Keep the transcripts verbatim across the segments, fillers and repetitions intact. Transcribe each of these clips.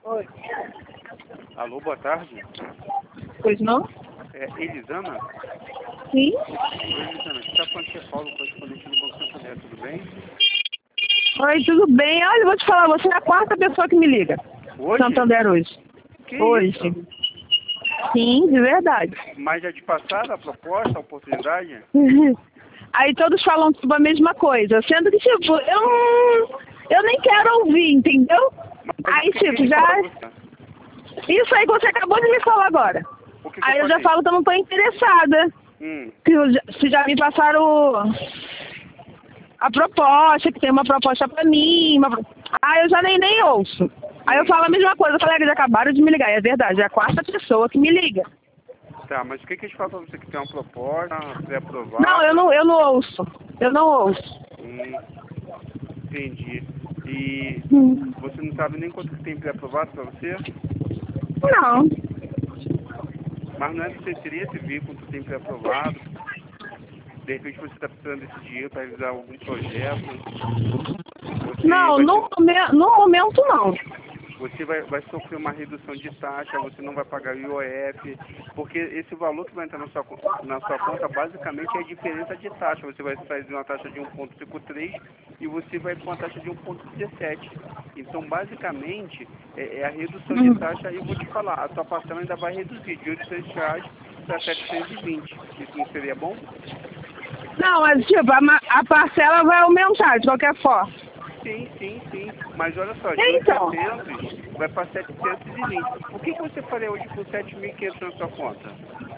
Oi. Alô, boa tarde. Pois não? É Elisana? Sim. Oi, Elisana. Você está falando que é Paulo, correspondente do Banco Santander, tudo bem? Oi, tudo bem? Olha, eu vou te falar, você é a quarta pessoa que me liga. Hoje? Santander hoje. Que Hoje. isso? Sim, de verdade. Mas já te passaram a proposta, a oportunidade? Aí todos falam tipo a mesma coisa, sendo que, tipo, eu não, eu nem quero ouvir, entendeu? Mas Aí, o que que tipo, eles já... falam pra você? Isso aí que você acabou de me falar agora. O que que Aí eu eu já falei? falo que eu não tô interessada. Hum. Que eu já- se já me passaram o- a proposta, que tem uma proposta pra mim. Uma... Aí eu já nem, nem ouço. Aí eu falo a mesma coisa, colega, já acabaram de me ligar. É verdade, é a quarta pessoa que me liga. Tá, mas o que que eles falam pra você? Que tem uma proposta pré-aprovada? Não, eu não, eu não ouço. Eu não ouço. Hum, entendi. E Hum. você não sabe nem quanto que tem pré-aprovado pra você? Não. Mas não é do seu interesse ver quanto tem pré-aprovado? De repente você está precisando desse dinheiro para realizar algum projeto. Você Não, vai, no, ter, momen- no momento não. você vai, vai sofrer uma redução de taxa, você não vai pagar o I O F, porque esse valor que vai entrar na sua, co- na sua conta basicamente é a diferença de taxa. Você vai sair de uma taxa de um vírgula cinquenta e três e você vai para uma taxa de um vírgula dezessete. Então, basicamente, é, é a redução de Hum. taxa. E eu vou te falar, a sua parcela ainda vai reduzir de oitocentos reais para setecentos e vinte. Isso não seria bom? Não, mas tipo, a, ma- a parcela vai aumentar de qualquer forma. Sim, sim, sim. Mas olha só, de Então, oitocentos vai para setecentos e vinte. O que, que você faria hoje com sete mil e quinhentos na sua conta?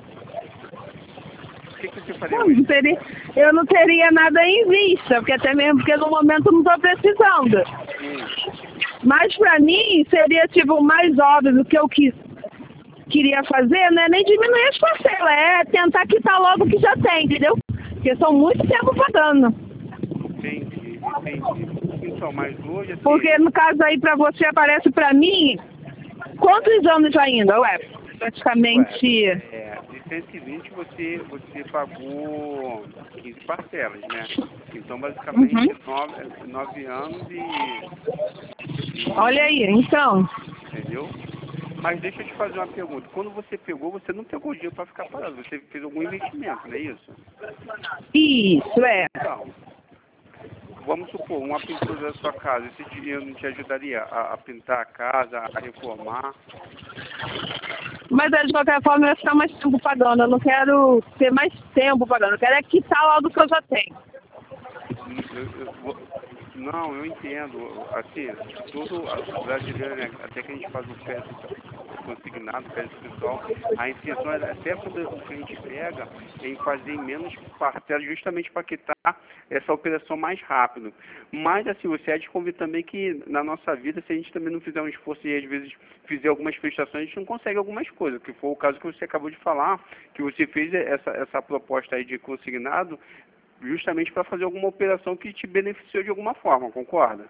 O que, que você faria eu hoje? não, teria, eu não teria nada em vista, porque até mesmo porque no momento eu não estou precisando. Hum, Mas pra mim seria tipo o mais óbvio do que eu quis, queria fazer, não é nem diminuir as parcelas, é tentar quitar logo o que já tem, entendeu? Porque são muito tempo pagando. entendi, entendi. Então, mas hoje, Porque assim, no caso aí pra você aparece pra mim, quantos anos ainda? Ué, ué, praticamente. é, de cento e vinte você, você pagou quinze parcelas, né? Então, Uhum. basicamente, nove, nove anos e, Olha e... aí, então. Entendeu? Mas deixa eu te fazer uma pergunta. Quando você pegou, você não pegou dinheiro para ficar parado. Você fez algum investimento, não é isso? Isso, é. Então, vamos supor, uma pintura da sua casa. Esse dinheiro não te ajudaria a, a pintar a casa, a reformar? Mas é, de qualquer forma eu ia ficar mais tempo pagando. Eu não quero ter mais tempo pagando. Eu quero é quitar logo o que eu já tenho. Hum, eu- eu vou- não, eu entendo. Assim, todo a- brasileiro, né, até que a gente faz o P S consignado, P S pessoal, a intenção é, até quando o cliente pega, é em fazer em menos parcelas, justamente para quitar essa operação mais rápido. Mas, assim, você há de convir também que na nossa vida, se a gente também não fizer um esforço e às vezes fizer algumas prestações, a gente não consegue algumas coisas, que foi o caso que você acabou de falar, que você fez essa, essa proposta aí de consignado, justamente para fazer alguma operação que te beneficiou de alguma forma, concorda?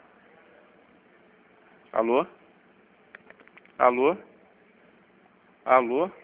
Alô? Alô? Alô?